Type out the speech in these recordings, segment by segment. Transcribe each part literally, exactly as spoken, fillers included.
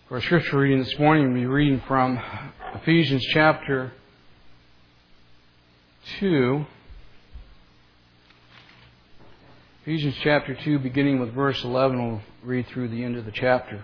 For our scripture reading this morning, we'll be reading from Ephesians chapter two. Ephesians chapter two, beginning with verse eleven, we'll read through the end of the chapter.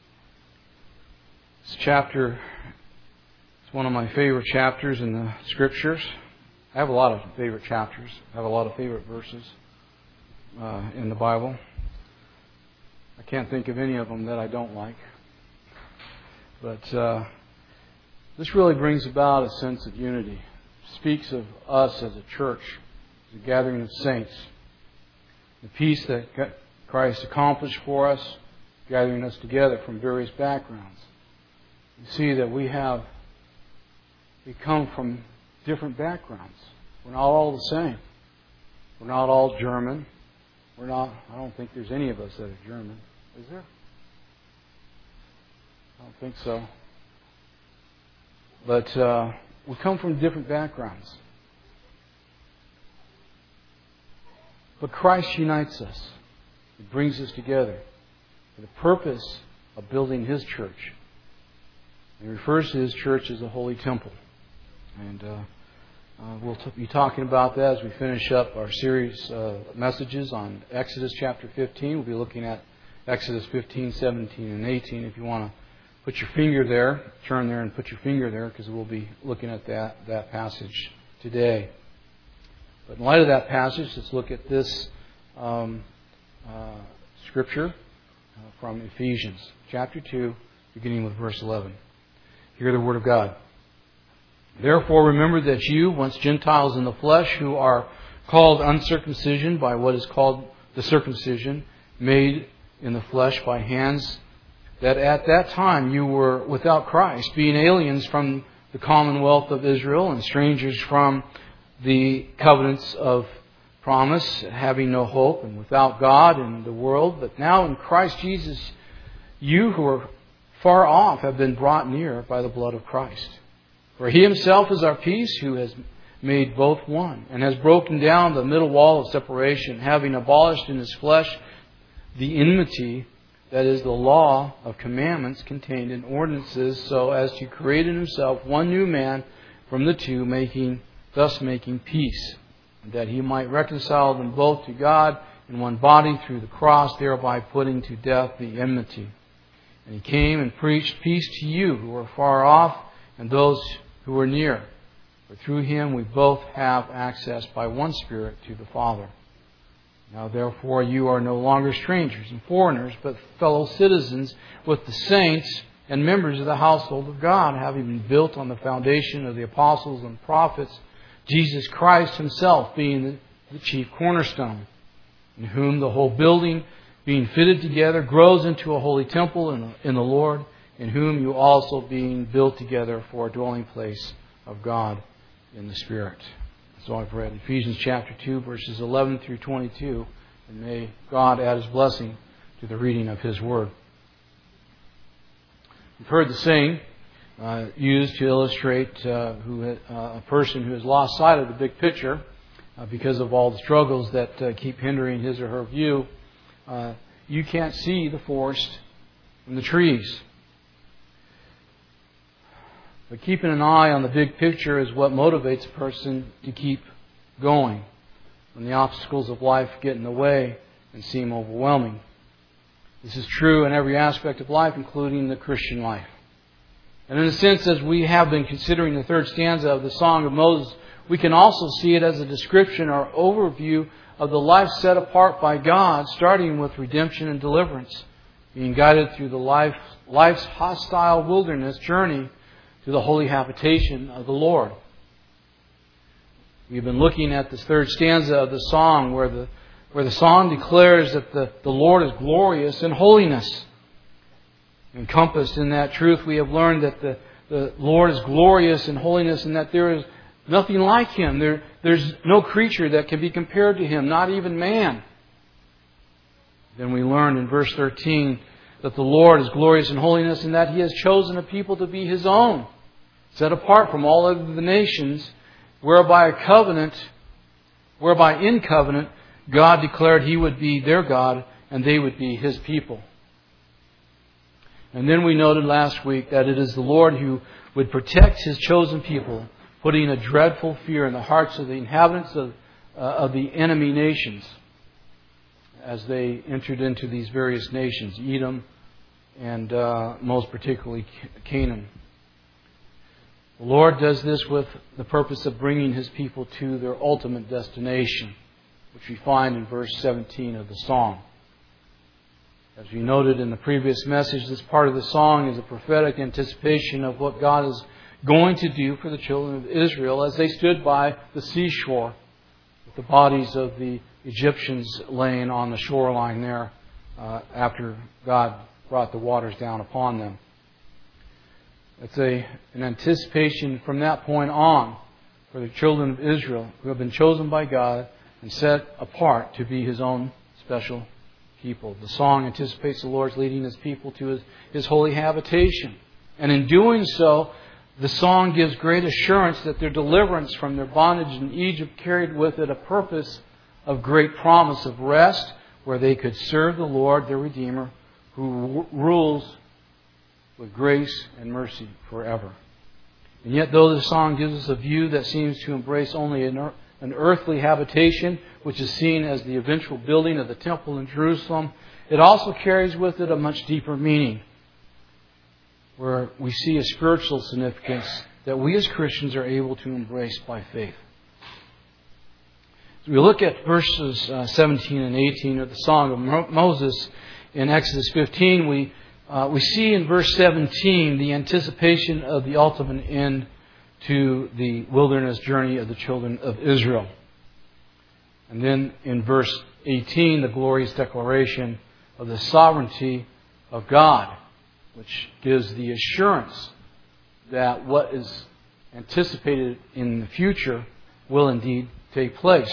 This chapter is one of my favorite chapters in the scriptures. I have a lot of favorite chapters. I have a lot of favorite verses uh, in the Bible. I can't think of any of them that I don't like. But uh, this really brings about a sense of unity. It speaks of us as a church, as a gathering of saints. The peace that Christ accomplished for us, gathering us together from various backgrounds. You see that we have, we come from different backgrounds. We're not all the same. We're not all German. We're not, I don't think there's any of us that are German. Is there? I don't think so. But uh, we come from different backgrounds. But Christ unites us. He brings us together for the purpose of building His church. He refers to His church as a holy temple. And uh, uh, we'll t- be talking about that as we finish up our series of uh, messages on Exodus chapter fifteen. We'll be looking at Exodus fifteen, seventeen, and eighteen. If you want to put your finger there, turn there and put your finger there, because we'll be looking at that, that passage today. But in light of that passage, let's look at this um, uh, scripture uh, from Ephesians chapter two, beginning with verse eleven. Hear the word of God. Therefore remember that you, once Gentiles in the flesh, who are called uncircumcision by what is called the circumcision, made in the flesh by hands, that at that time you were without Christ, being aliens from the commonwealth of Israel and strangers from the covenants of promise, having no hope and without God in the world. But now in Christ Jesus, you who are far off have been brought near by the blood of Christ. For He Himself is our peace, who has made both one, and has broken down the middle wall of separation, having abolished in His flesh the enmity, that is, the law of commandments contained in ordinances, so as to create in Himself one new man from the two, making thus making peace, that He might reconcile them both to God in one body through the cross, thereby putting to death the enmity. And He came and preached peace to you who are far off, and those who are near. For through Him we both have access by one Spirit to the Father. Now therefore you are no longer strangers and foreigners, but fellow citizens with the saints and members of the household of God, having been built on the foundation of the apostles and prophets, Jesus Christ Himself being the chief cornerstone, in whom the whole building, being fitted together, grows into a holy temple in the, in the Lord, in whom you also being built together for a dwelling place of God in the Spirit. So I've read Ephesians chapter two, verses eleven through twenty-two, and may God add His blessing to the reading of His Word. We've heard the saying uh, used to illustrate uh, who uh, a person who has lost sight of the big picture uh, because of all the struggles that uh, keep hindering his or her view. Uh, you can't see the forest from the trees. But keeping an eye on the big picture is what motivates a person to keep going when the obstacles of life get in the way and seem overwhelming. This is true in every aspect of life, including the Christian life. And in a sense, as we have been considering the third stanza of the Song of Moses, we can also see it as a description or overview of the life set apart by God, starting with redemption and deliverance, being guided through the life, life's hostile wilderness journey to the holy habitation of the Lord. We've been looking at this third stanza of the song where the where the song declares that the, the Lord is glorious in holiness. Encompassed in that truth, we have learned that the, the Lord is glorious in holiness and that there is nothing like Him. There, there's no creature that can be compared to Him, not even man. Then we learned in verse thirteen that the Lord is glorious in holiness and that He has chosen a people to be His own, set apart from all other the nations, whereby a covenant, whereby in covenant, God declared He would be their God and they would be His people. And then we noted last week that it is the Lord who would protect His chosen people, putting a dreadful fear in the hearts of the inhabitants of, uh, of the enemy nations as they entered into these various nations, Edom and uh, most particularly Canaan. The Lord does this with the purpose of bringing His people to their ultimate destination, which we find in verse seventeen of the song. As we noted in the previous message, this part of the song is a prophetic anticipation of what God is going to do for the children of Israel as they stood by the seashore with the bodies of the Egyptians laying on the shoreline there uh, after God brought the waters down upon them. It's a, an anticipation from that point on for the children of Israel who have been chosen by God and set apart to be His own special people. The song anticipates the Lord's leading His people to His, His holy habitation. And in doing so, the song gives great assurance that their deliverance from their bondage in Egypt carried with it a purpose of great promise of rest, where they could serve the Lord, their Redeemer, who rules with grace and mercy forever. And yet, though the song gives us a view that seems to embrace only an, an earthly habitation, which is seen as the eventual building of the temple in Jerusalem, it also carries with it a much deeper meaning, where we see a spiritual significance that we as Christians are able to embrace by faith. As we look at verses uh, seventeen and eighteen of the Song of Mo- Moses in Exodus fifteen, we Uh, we see in verse seventeen the anticipation of the ultimate end to the wilderness journey of the children of Israel. And then in verse eighteen, the glorious declaration of the sovereignty of God, which gives the assurance that what is anticipated in the future will indeed take place.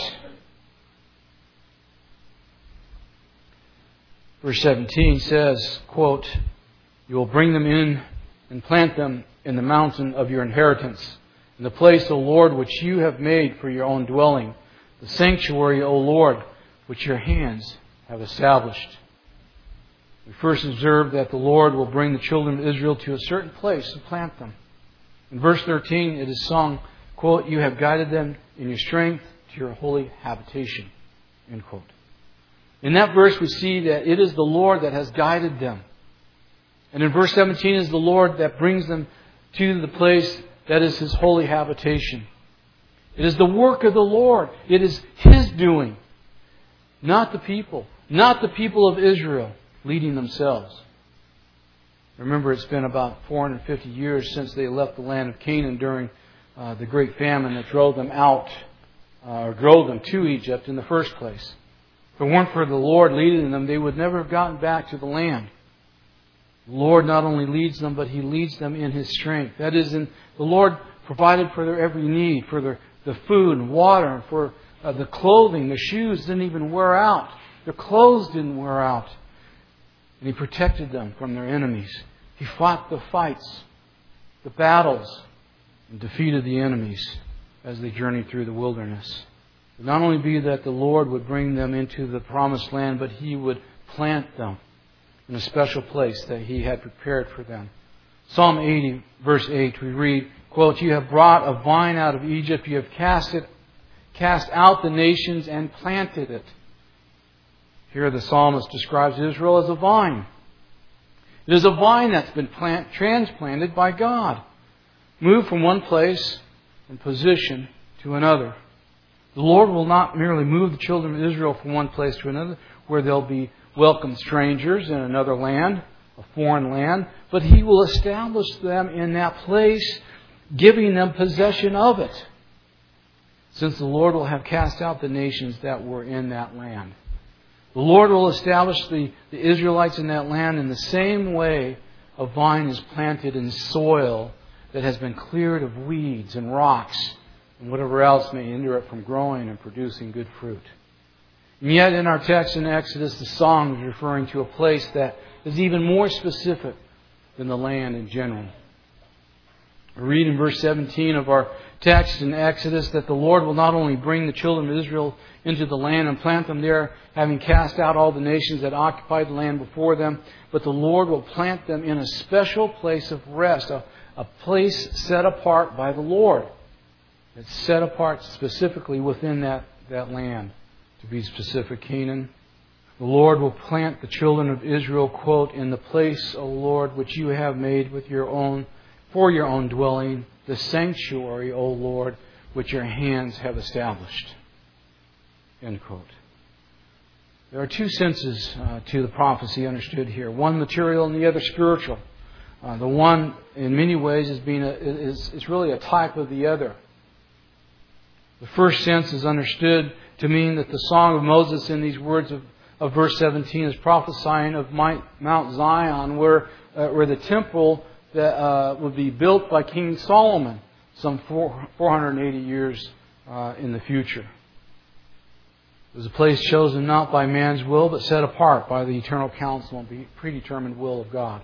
Verse seventeen says, quote, "You will bring them in and plant them in the mountain of your inheritance, in the place, O Lord, which you have made for your own dwelling, the sanctuary, O Lord, which your hands have established." We first observe that the Lord will bring the children of Israel to a certain place and plant them. In verse thirteen, it is sung, quote, "You have guided them in your strength to your holy habitation," end quote. In that verse, we see that it is the Lord that has guided them. And in verse seventeen, it is the Lord that brings them to the place that is His holy habitation. It is the work of the Lord. It is His doing, not the people, not the people of Israel leading themselves. Remember, it's been about four hundred fifty years since they left the land of Canaan during uh, the great famine that drove them out, uh, or drove them to Egypt in the first place. If it weren't for the Lord leading them, they would never have gotten back to the land. The Lord not only leads them, but He leads them in His strength. That is, in the Lord provided for their every need, for their the food and water, and for uh, the clothing. The shoes didn't even wear out. Their clothes didn't wear out. And He protected them from their enemies. He fought the fights, the battles, and defeated the enemies as they journeyed through the wilderness. It would not only be that the Lord would bring them into the promised land, but He would plant them in a special place that He had prepared for them. Psalm eighty, verse eight, we read, quote, "You have brought a vine out of Egypt. You have cast it, cast out the nations and planted it." Here the psalmist describes Israel as a vine. It is a vine that's been plant, transplanted by God, moved from one place and position to another. The Lord will not merely move the children of Israel from one place to another, where they'll be welcome strangers in another land, a foreign land, but He will establish them in that place, giving them possession of it, since the Lord will have cast out the nations that were in that land. The Lord will establish the, the Israelites in that land in the same way a vine is planted in soil that has been cleared of weeds and rocks and whatever else may hinder it from growing and producing good fruit. And yet in our text in Exodus, the song is referring to a place that is even more specific than the land in general. We read in verse seventeen of our text in Exodus that the Lord will not only bring the children of Israel into the land and plant them there, having cast out all the nations that occupied the land before them, but the Lord will plant them in a special place of rest, a, a place set apart by the Lord. It's set apart specifically within that, that land. To be specific, Canaan. The Lord will plant the children of Israel, quote, in the place, O Lord, which you have made with your own, for your own dwelling, the sanctuary, O Lord, which your hands have established. End quote. There are two senses uh, to the prophecy understood here. One material and the other spiritual. Uh, the one, in many ways, is being a, is, is really a type of the other. The first sense is understood to mean that the Song of Moses in these words of, of verse seventeen is prophesying of Mount Zion, where, uh, where the temple that uh, would be built by King Solomon some four, four hundred eighty years uh, in the future. It was a place chosen not by man's will, but set apart by the eternal counsel and predetermined will of God.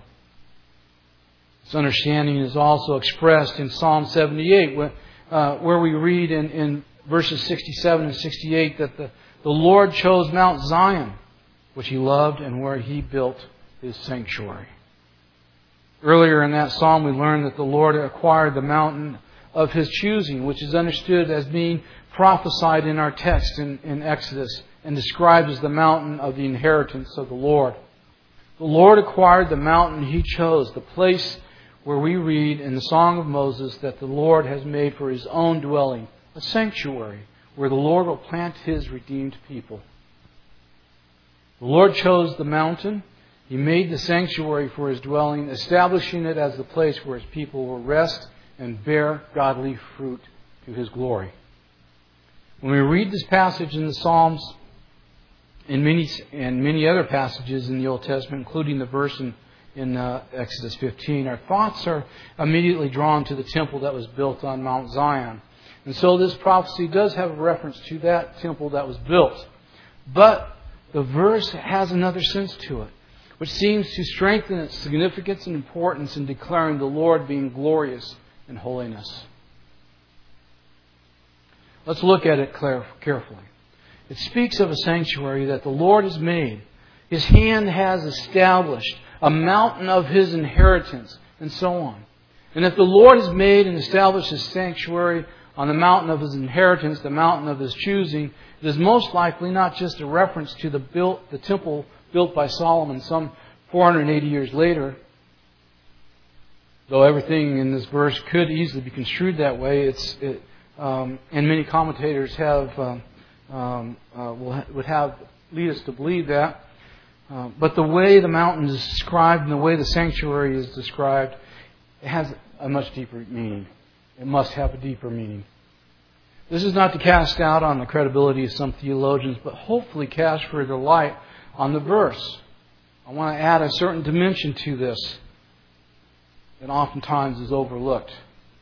This understanding is also expressed in Psalm seventy-eight, where, uh, where we read in, in verses sixty-seven and sixty-eight that the, the Lord chose Mount Zion, which He loved, and where He built His sanctuary. Earlier in that psalm, we learned that the Lord acquired the mountain of His choosing, which is understood as being prophesied in our text in, in Exodus and described as the mountain of the inheritance of the Lord. The Lord acquired the mountain He chose, the place where we read in the Song of Moses that the Lord has made for His own dwelling, a sanctuary where the Lord will plant His redeemed people. The Lord chose the mountain. He made the sanctuary for His dwelling, establishing it as the place where His people will rest and bear godly fruit to His glory. When we read this passage in the Psalms and many, and many other passages in the Old Testament, including the verse in, in uh, Exodus fifteen, our thoughts are immediately drawn to the temple that was built on Mount Zion. And so this prophecy does have a reference to that temple that was built. But the verse has another sense to it, which seems to strengthen its significance and importance in declaring the Lord being glorious in holiness. Let's look at it carefully. It speaks of a sanctuary that the Lord has made. His hand has established a mountain of His inheritance, and so on. And if the Lord has made and established His sanctuary on the mountain of His inheritance, the mountain of His choosing, it is most likely not just a reference to the built, the temple built by Solomon some four hundred eighty years later. Though everything in this verse could easily be construed that way, it's it, um, and many commentators have um, um, uh, will, would have lead us to believe that. Uh, but the way the mountain is described and the way the sanctuary is described, it has a much deeper meaning. It must have a deeper meaning. This is not to cast doubt on the credibility of some theologians, but hopefully cast further light on the verse. I want to add a certain dimension to this that oftentimes is overlooked.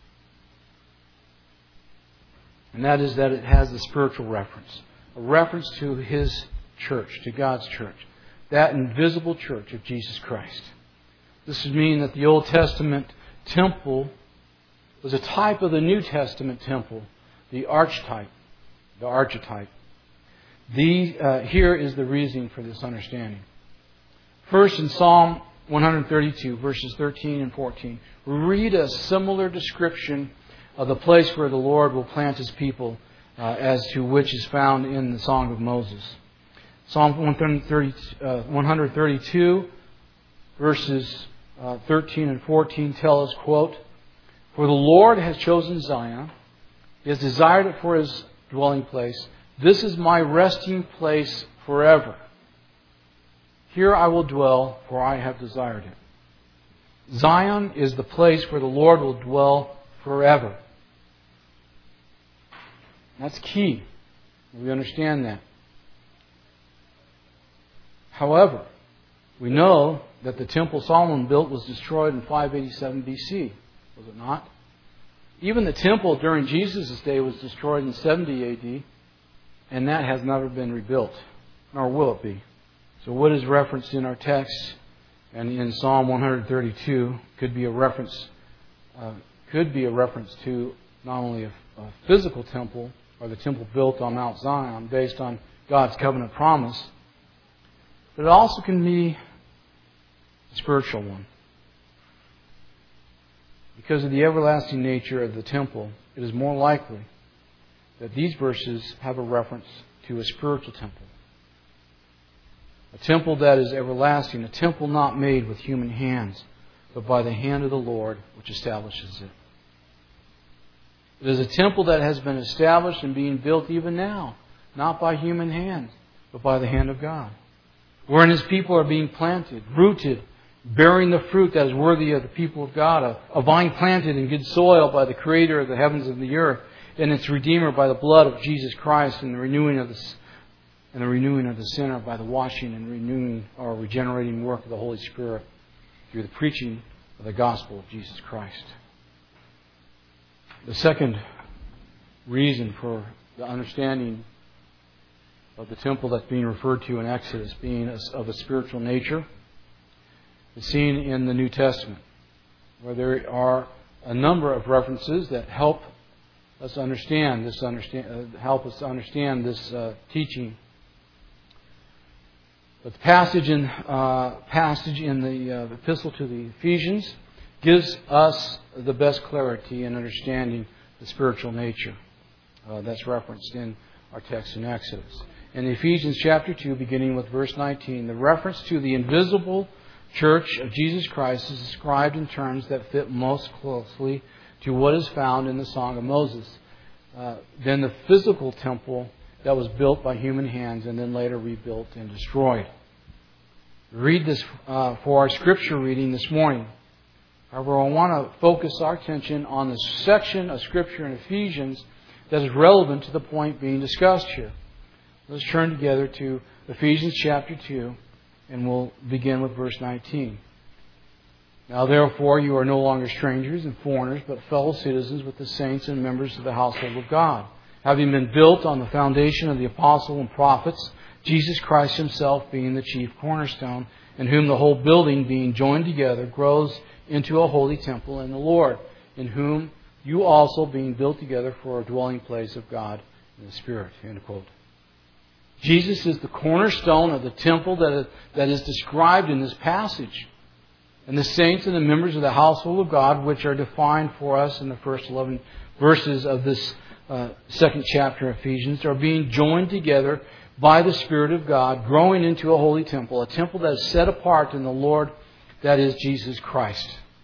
And that is that it has a spiritual reference. A reference to His church, to God's church. That invisible church of Jesus Christ. This would mean that the Old Testament temple was a type of the New Testament temple, the archetype. The archetype. The, uh, here is the reasoning for this understanding. First, in Psalm one thirty-two, verses thirteen and fourteen, we read a similar description of the place where the Lord will plant His people, uh, as to which is found in the Song of Moses. Psalm one thirty-two, verses uh, thirteen and fourteen tell us, quote, "For the Lord has chosen Zion, He has desired it for His dwelling place. This is my resting place forever. Here I will dwell, for I have desired it." Zion is the place where the Lord will dwell forever. That's key. We understand that. However, we know that the temple Solomon built was destroyed in five eighty-seven B C. Was it not? Even the temple during Jesus' day was destroyed in seventy A D, and that has never been rebuilt, nor will it be. So what is referenced in our text and in Psalm one thirty-two could be a reference, uh, could be a reference to not only a, a physical temple, or the temple built on Mount Zion based on God's covenant promise, but it also can be a spiritual one. Because of the everlasting nature of the temple, it is more likely that these verses have a reference to a spiritual temple. A temple that is everlasting, a temple not made with human hands, but by the hand of the Lord, which establishes it. It is a temple that has been established and being built even now, not by human hands, but by the hand of God. Wherein His people are being planted, rooted, bearing the fruit that is worthy of the people of God, a, a vine planted in good soil by the Creator of the heavens and the earth, and its Redeemer by the blood of Jesus Christ, and the renewing of the and the renewing of the sinner by the washing and renewing or regenerating work of the Holy Spirit through the preaching of the gospel of Jesus Christ. The second reason for the understanding of the temple that's being referred to in Exodus being of a spiritual nature is seen in the New Testament, where there are a number of references that help us understand this. Understand, uh, help us understand this uh, teaching. But the passage in uh, passage in the uh, epistle to the Ephesians gives us the best clarity in understanding the spiritual nature uh, that's referenced in our text in Exodus. In Ephesians chapter two, beginning with verse nineteen, the reference to the invisible church of Jesus Christ is described in terms that fit most closely to what is found in the Song of Moses. Uh, then the physical temple that was built by human hands and then later rebuilt and destroyed. Read this uh, for our scripture reading this morning. However, I want to focus our attention on the section of scripture in Ephesians that is relevant to the point being discussed here. Let's turn together to Ephesians chapter two, and we'll begin with verse nineteen. Now therefore you are no longer strangers and foreigners, but fellow citizens with the saints and members of the household of God, having been built on the foundation of the apostles and prophets, Jesus Christ Himself being the chief cornerstone, in whom the whole building being joined together grows into a holy temple in the Lord, in whom you also being built together for a dwelling place of God in the Spirit. End quote. Jesus is the cornerstone of the temple that is, that is described in this passage. And the saints and the members of the household of God, which are defined for us in the first eleven verses of this uh, second chapter of Ephesians, are being joined together by the Spirit of God, growing into a holy temple, a temple that is set apart in the Lord, that is Jesus Christ.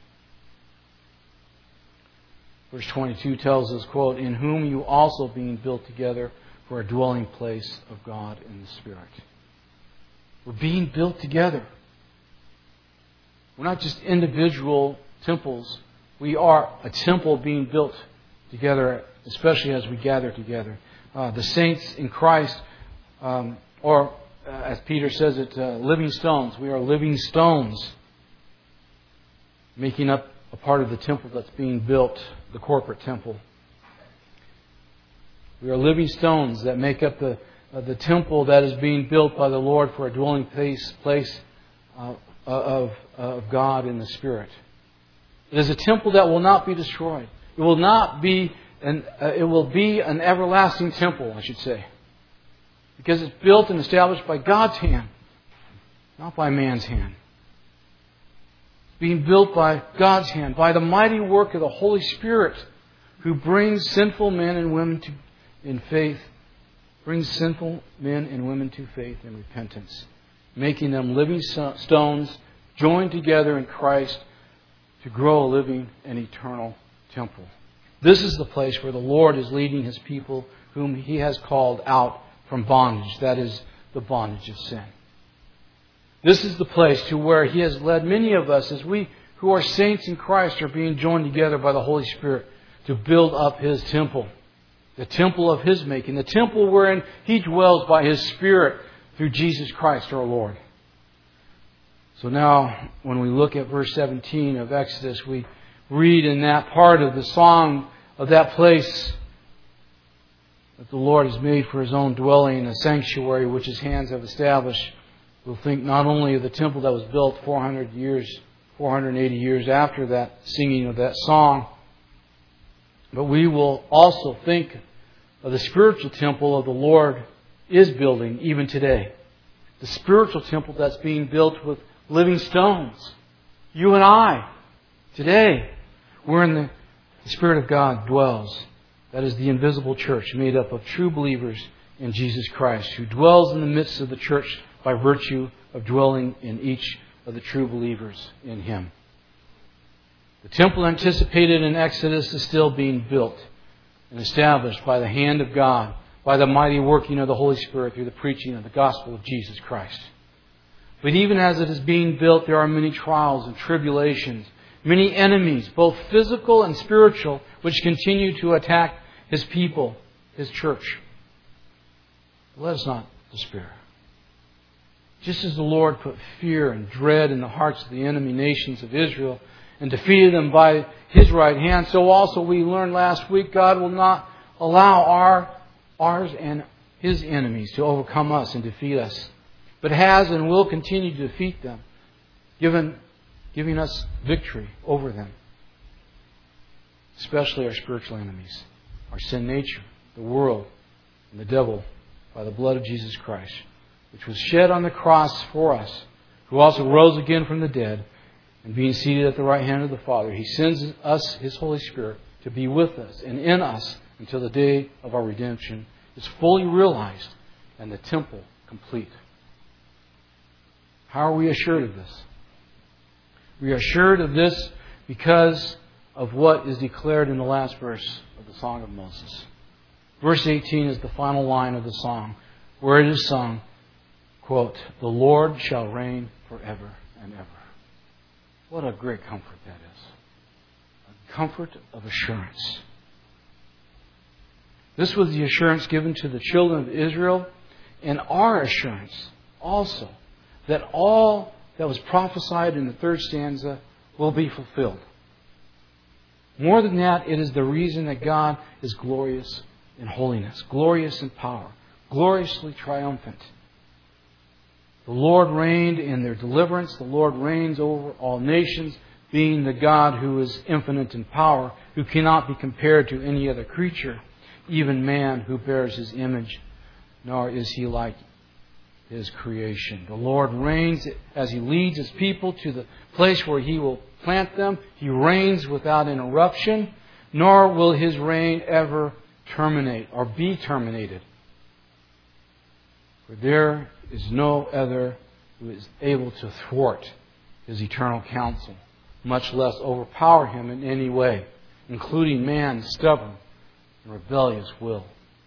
Verse twenty-two tells us, quote, in whom you also being built together for a dwelling place of God in the Spirit. We're being built together. We're not just individual temples. We are a temple being built together, especially as we gather together. Uh, the saints in Christ, um, or uh, as Peter says it, uh, living stones. We are living stones, making up a part of the temple that's being built, the corporate temple. We are living stones that make up the uh, the temple that is being built by the Lord for a dwelling place place uh, of of God in the Spirit. It is a temple that will not be destroyed. It will not be an uh, it will be an everlasting temple, I should say, because it's built and established by God's hand, not by man's hand. It's being built by God's hand, by the mighty work of the Holy Spirit, who brings sinful men and women to in faith, brings sinful men and women to faith and repentance, making them living stones joined together in Christ to grow a living and eternal temple. This is the place where the Lord is leading His people whom He has called out from bondage, that is, the bondage of sin. This is the place to where He has led many of us as we who are saints in Christ are being joined together by the Holy Spirit to build up His temple. The temple of His making. The temple wherein He dwells by His Spirit through Jesus Christ our Lord. So now, when we look at verse seventeen of Exodus, we read in that part of the song of that place that the Lord has made for His own dwelling, a sanctuary which His hands have established. We'll think not only of the temple that was built four hundred years, four hundred eighty years after that singing of that song, But we will also think of the spiritual temple of the Lord is building even today. The spiritual temple that's being built with living stones. You and I, today, we're in the, the Spirit of God dwells. That is the invisible church made up of true believers in Jesus Christ, who dwells in the midst of the church by virtue of dwelling in each of the true believers in Him. The temple anticipated in Exodus is still being built and established by the hand of God, by the mighty working of the Holy Spirit through the preaching of the gospel of Jesus Christ. But even as it is being built, there are many trials and tribulations, many enemies, both physical and spiritual, which continue to attack His people, His church. Let us not despair. Just as the Lord put fear and dread in the hearts of the enemy nations of Israel and defeated them by His right hand, so also we learned last week God will not allow our, ours and His enemies to overcome us and defeat us, but has and will continue to defeat them, given, giving us victory over them, especially our spiritual enemies, our sin nature, the world, and the devil, by the blood of Jesus Christ, which was shed on the cross for us, who also rose again from the dead, and being seated at the right hand of the Father, He sends us His Holy Spirit to be with us and in us until the day of our redemption is fully realized and the temple complete. How are we assured of this? We are assured of this because of what is declared in the last verse of the Song of Moses. Verse eighteen is the final line of the song, where it is sung, quote, "The Lord shall reign forever and ever." What a great comfort that is. A comfort of assurance. This was the assurance given to the children of Israel, and our assurance also that all that was prophesied in the third stanza will be fulfilled. More than that, it is the reason that God is glorious in holiness, glorious in power, gloriously triumphant. The Lord reigned in their deliverance. The Lord reigns over all nations, being the God who is infinite in power, who cannot be compared to any other creature, even man who bears His image, nor is he like His creation. The Lord reigns as He leads His people to the place where He will plant them. He reigns without interruption, nor will His reign ever terminate or be terminated. For there is no other who is able to thwart His eternal counsel, much less overpower Him in any way, including man's stubborn and rebellious will.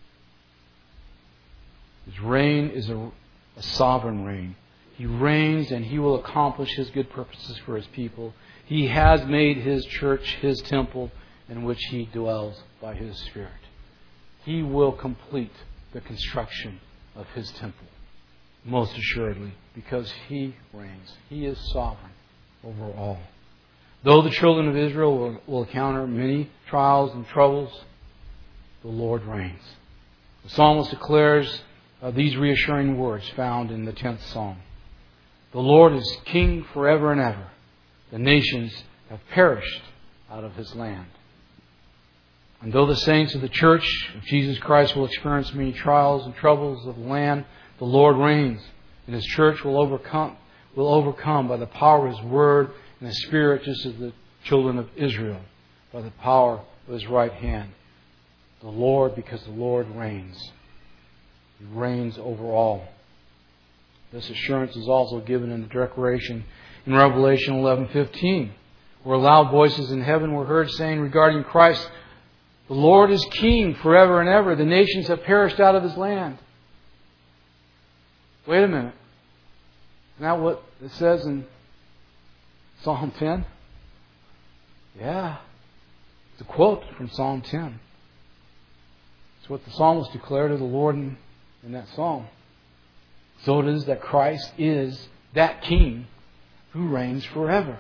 His reign is a, a sovereign reign. He reigns and He will accomplish His good purposes for His people. He has made His church His temple in which He dwells by His Spirit. He will complete the construction of His temple. Most assuredly, because He reigns. He is sovereign over all. Though the children of Israel will, will encounter many trials and troubles, the Lord reigns. The psalmist declares uh, these reassuring words found in the tenth Psalm. The Lord is King forever and ever. The nations have perished out of His land. And though the saints of the church of Jesus Christ will experience many trials and troubles of the land, the Lord reigns, and His church will overcome, will overcome by the power of His Word and His Spirit, just as the children of Israel, by the power of His right hand. The Lord, because the Lord reigns. He reigns over all. This assurance is also given in the declaration in Revelation eleven fifteen, where loud voices in heaven were heard saying regarding Christ, "The Lord is King forever and ever. The nations have perished out of His land." Wait a minute. Isn't that what it says in Psalm ten? Yeah. It's a quote from Psalm ten. It's what the psalmist declared of the Lord in, in that psalm. So it is that Christ is that King who reigns forever.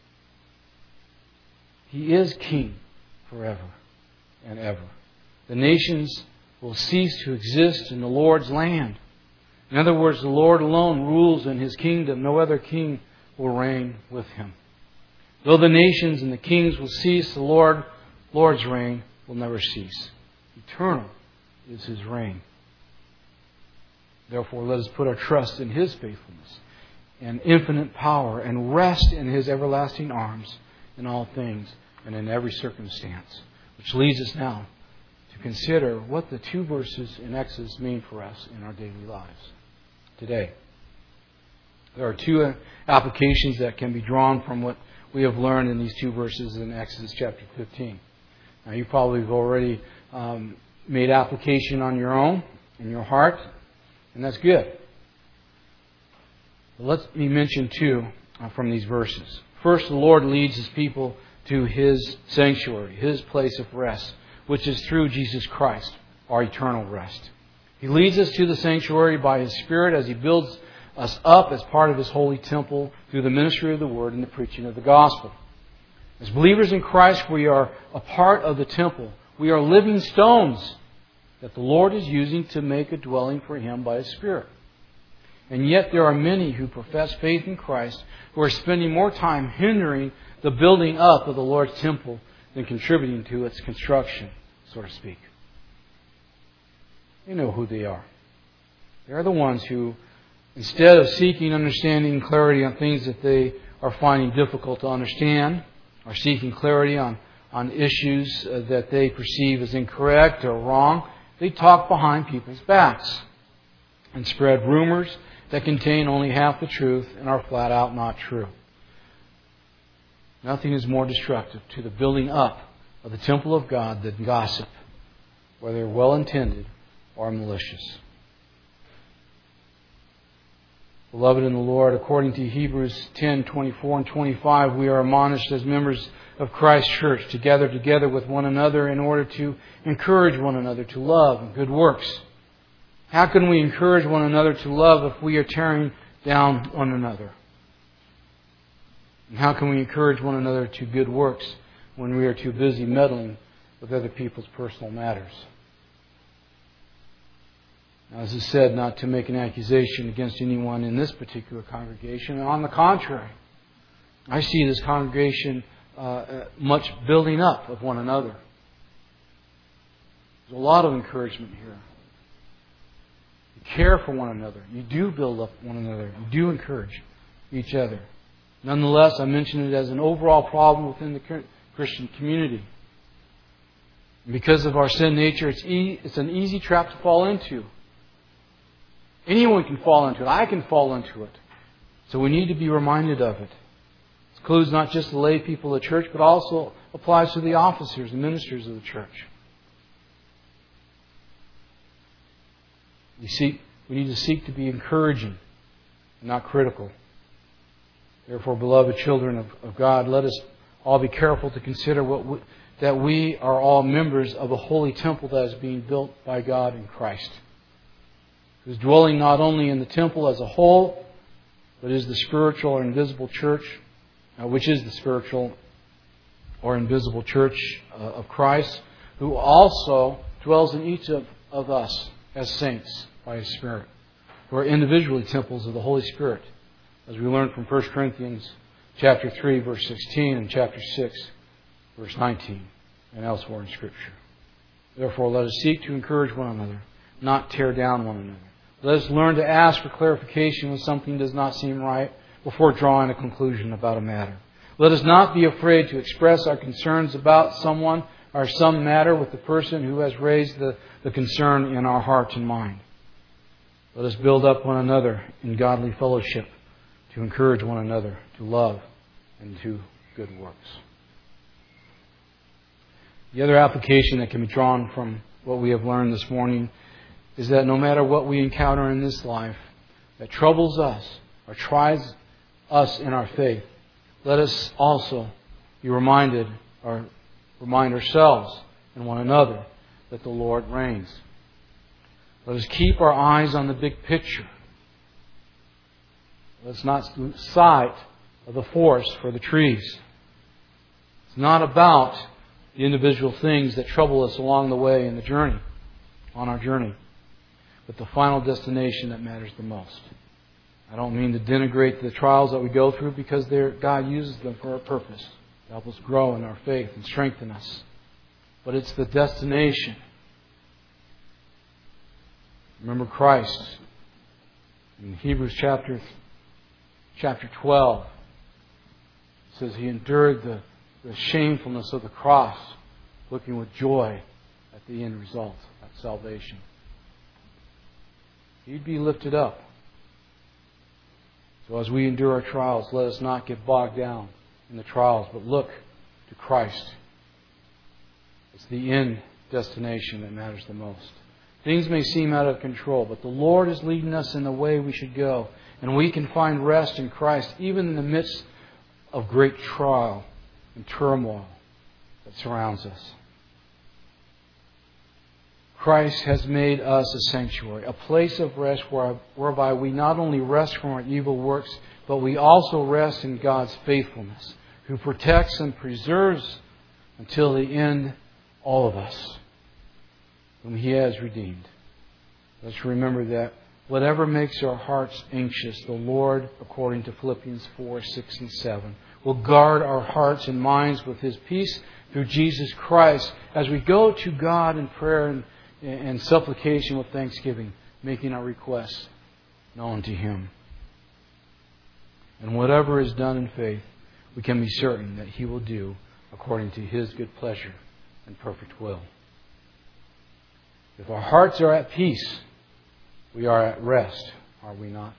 He is King forever and ever. The nations will cease to exist in the Lord's land. In other words, the Lord alone rules in His kingdom. No other king will reign with Him. Though the nations and the kings will cease, the Lord, Lord's reign will never cease. Eternal is His reign. Therefore, let us put our trust in His faithfulness and infinite power and rest in His everlasting arms in all things and in every circumstance. Which leads us now to consider what the two verses in Exodus mean for us in our daily lives today. There are two applications that can be drawn from what we have learned in these two verses in Exodus chapter fifteen. Now, you probably have already um, made application on your own, in your heart, and that's good. But let me mention two uh, from these verses. First, the Lord leads His people to His sanctuary, His place of rest, which is through Jesus Christ, our eternal rest. He leads us to the sanctuary by His Spirit as He builds us up as part of His holy temple through the ministry of the Word and the preaching of the gospel. As believers in Christ, we are a part of the temple. We are living stones that the Lord is using to make a dwelling for Him by His Spirit. And yet there are many who profess faith in Christ who are spending more time hindering the building up of the Lord's temple than contributing to its construction, so to speak. You know who they are. They are the ones who, instead of seeking understanding and clarity on things that they are finding difficult to understand, are seeking clarity on, on issues uh, that they perceive as incorrect or wrong, they talk behind people's backs and spread rumors that contain only half the truth and are flat out not true. Nothing is more destructive to the building up of the temple of God than gossip, whether well-intended or malicious. Beloved in the Lord, according to Hebrews ten, twenty-four and twenty-five, we are admonished as members of Christ's church to gather together with one another in order to encourage one another to love and good works. How can we encourage one another to love if we are tearing down one another? And how can we encourage one another to good works when we are too busy meddling with other people's personal matters? Now, as is said, not to make an accusation against anyone in this particular congregation. On the contrary, I see this congregation uh, much building up of one another. There's a lot of encouragement here. You care for one another. You do build up one another. You do encourage each other. Nonetheless, I mention it as an overall problem within the Christian community. Because of our sin nature, it's, e- it's an easy trap to fall into. Anyone can fall into it. I can fall into it. So we need to be reminded of it. It includes not just the lay people of the church, but also applies to the officers and ministers of the church. We seek, we need to seek to be encouraging, not critical. Therefore, beloved children of, of God, let us all be careful to consider what we, that we are all members of a holy temple that is being built by God in Christ, who is dwelling not only in the temple as a whole, but is the spiritual or invisible church, uh, which is the spiritual or invisible church uh, of Christ, who also dwells in each of, of us as saints by His Spirit, who are individually temples of the Holy Spirit, as we learned from First Corinthians chapter three, verse sixteen, and chapter six, verse nineteen, and elsewhere in Scripture. Therefore, let us seek to encourage one another, not tear down one another. Let us learn to ask for clarification when something does not seem right before drawing a conclusion about a matter. Let us not be afraid to express our concerns about someone or some matter with the person who has raised the, the concern in our heart and mind. Let us build up one another in godly fellowship, to encourage one another to love and to good works. The other application that can be drawn from what we have learned this morning is that no matter what we encounter in this life that troubles us or tries us in our faith, let us also be reminded or remind ourselves and one another that the Lord reigns. Let us keep our eyes on the big picture. Let's not lose sight of the forest for the trees. It's not about the individual things that trouble us along the way in the journey, on our journey, but the final destination that matters the most. I don't mean to denigrate the trials that we go through, because God uses them for a purpose, to help us grow in our faith and strengthen us. but it's the destination. Remember Christ in Hebrews chapter chapter twelve. It says He endured the, the shamefulness of the cross, looking with joy at the end result, at salvation. He'd be lifted up. So as we endure our trials, let us not get bogged down in the trials, but look to Christ. It's the end destination that matters the most. Things may seem out of control, but the Lord is leading us in the way we should go. And we can find rest in Christ even in the midst of great trial and turmoil that surrounds us. Christ has made us a sanctuary, a place of rest where, whereby we not only rest from our evil works, but we also rest in God's faithfulness, who protects and preserves until the end all of us, whom He has redeemed. Let's remember that whatever makes our hearts anxious, the Lord, according to Philippians four, six, and seven, will guard our hearts and minds with His peace through Jesus Christ as we go to God in prayer and, and supplication with thanksgiving, making our requests known to Him. And whatever is done in faith, we can be certain that He will do according to His good pleasure and perfect will. If our hearts are at peace, we are at rest, are we not?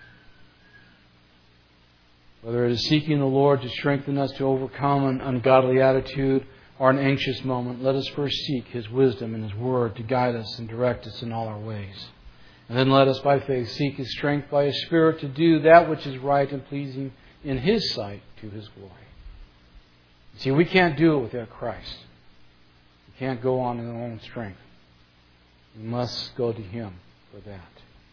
Whether it is seeking the Lord to strengthen us to overcome an ungodly attitude or an anxious moment, let us first seek His wisdom and His Word to guide us and direct us in all our ways. And then let us by faith seek His strength by His Spirit to do that which is right and pleasing in His sight to His glory. See, we can't do it without Christ. We can't go on in our own strength. We must go to Him for that.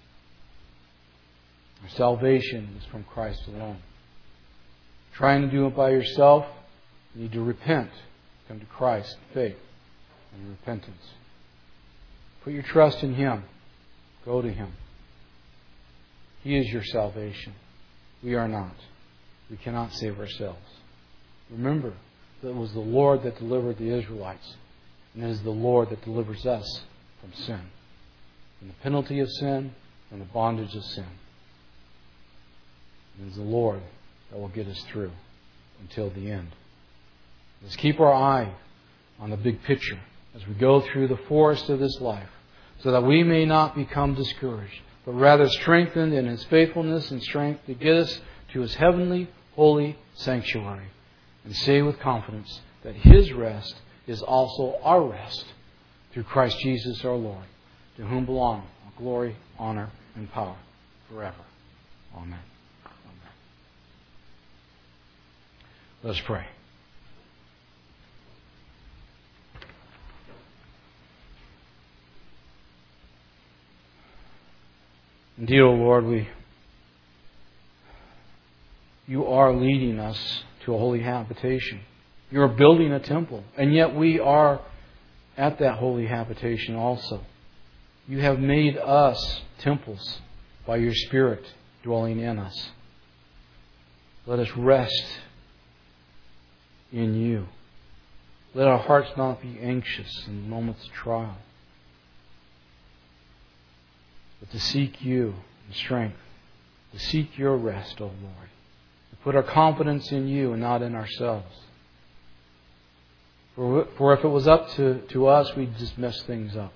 Our salvation is from Christ alone. Trying to do it by yourself, you need to repent. Come to Christ in faith and repentance. Put your trust in Him. Go to Him. He is your salvation. We are not. We cannot save ourselves. Remember that it was the Lord that delivered the Israelites, and it is the Lord that delivers us from sin, from the penalty of sin, from the bondage of sin. It is the Lord that will get us through until the end. Let's keep our eye on the big picture as we go through the forest of this life, so that we may not become discouraged, but rather strengthened in His faithfulness and strength to get us to His heavenly, holy sanctuary, and say with confidence that His rest is also our rest through Christ Jesus our Lord, to whom belong glory, honor, and power forever. Amen. Amen. Let's pray. Indeed, O Lord, we, You are leading us to a holy habitation. You are building a temple, and yet we are at that holy habitation also. You have made us temples by Your Spirit dwelling in us. Let us rest in You. Let our hearts not be anxious in moments of trial, but to seek You in strength, to seek Your rest, O Lord, to put our confidence in You and not in ourselves. For, for if it was up to, to us, we'd just mess things up.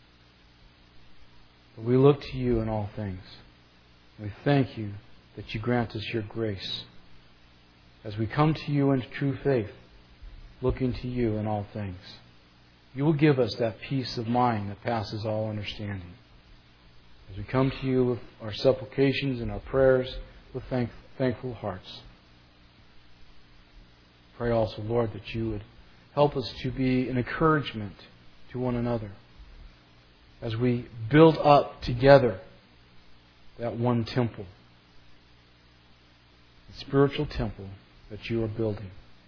But we look to You in all things. We thank You that You grant us Your grace as we come to You in true faith, looking to You in all things. You will give us that peace of mind that passes all understanding. As we come to You with our supplications and our prayers with thank, thankful hearts. Pray also, Lord, that You would help us to be an encouragement to one another as we build up together that one temple, the spiritual temple that You are building.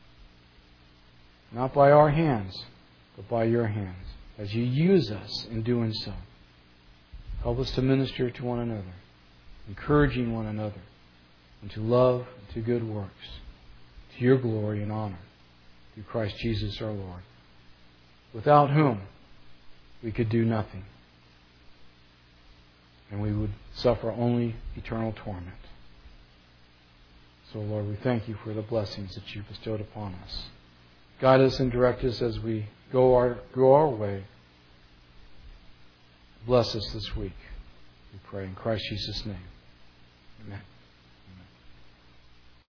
Not by our hands, but by Your hands, as You use us in doing so. Help us to minister to one another, encouraging one another, and to love and to good works, to Your glory and honor, through Christ Jesus our Lord. without whom we could do nothing. And we would suffer only eternal torment. So, Lord, we thank you for the blessings that you bestowed upon us. Guide us and direct us as we go our, go our way. Bless us this week, we pray in Christ Jesus' name. Amen.